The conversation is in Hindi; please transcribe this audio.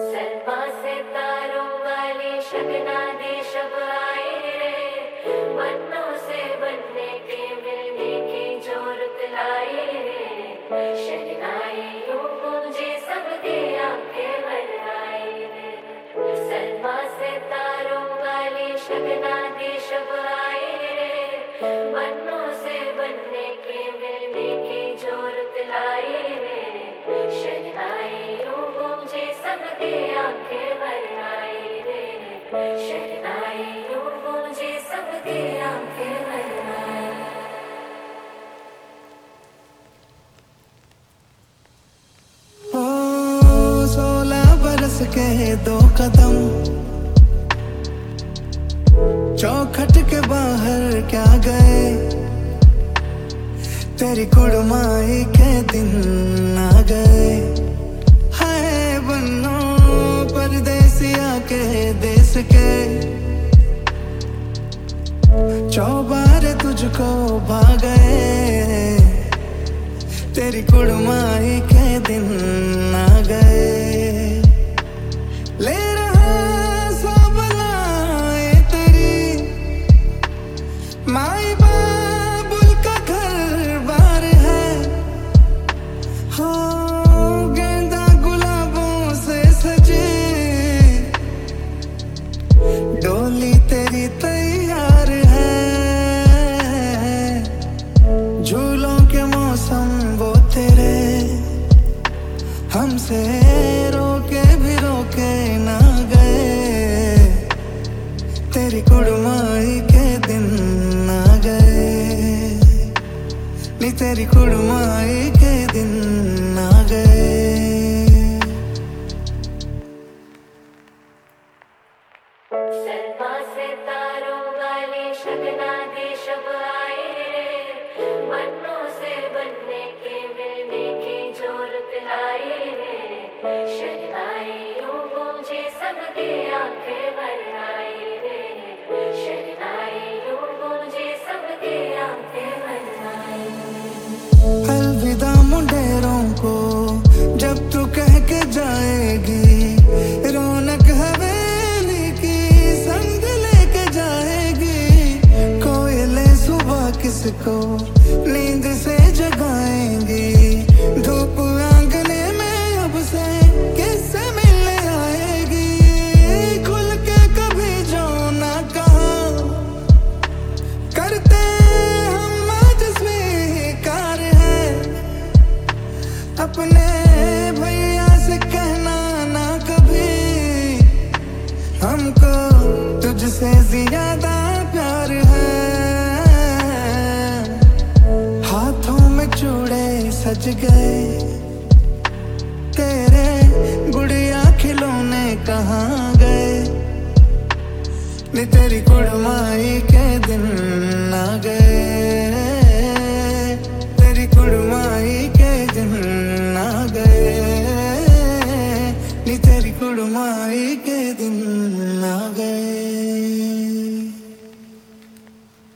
सलमा से तारों वाली शगना दे शब आए रे, बनों से बनने के मिलने की जोरत लाई रे। शहनाई यूं गूंजे सबकी आंखें भर आई रे। सलमा से तारों वाली शगना दे शब आए रे, बनों से बनने के मिलने की जोरत लाई रे। शहनाई यूं गूंजे सबकी आंखें भर आई रे। शहनाई यूं गूंजे सबकी आंखें भर आई। 16 बरस के 2 कदम चौखट के बाहर क्या गए, तेरी कुड़माई के दिन आ गए। हाय बन्नो परदेसिया के देश के, चौबार तुझको भा गए, तेरी कुड़माई के दिन आ गए। ले रहा सब लाए तेरी माई बाबुल का घर बार है। हो गेंदा गुलाबों से सजे डोली तेरी तैयार है। झूलों के मौसम वो तेरे हमसे रोके भी रोके ना गए, तेरी कुड़माई के दिन आ गए। नी तेरी कुड़माई के दिन आ गए। सलमा से तारों वाली शगना दे शब आए रे, बनों से बनने के मिलने की जोरत लाई रे। शहनाई यूं गूंजे सबकी आंखें भर आई रे। शहनाई यूं गूंजे सबकी आंखें भर आई। अलविदा मुंडेरों को जब तू कह के जाएगी, रौनक हवेली की संग लेके जाएगी। कोयले सुबह किसको नींद से जगाएंगी, धूप आंगने में अब से किससे मिलने आएगी। खुल के कभी जो ना कहा करते हम आज स्वीकार है। अपने भैया से कहना ना कभी, हमको तुझसे ज्यादा प्यार है। हाथों में चूड़े सज गए, तेरे गुड़िया खिलौने कहाँ गए। नी तेरी कुड़माई के दिन आ गए।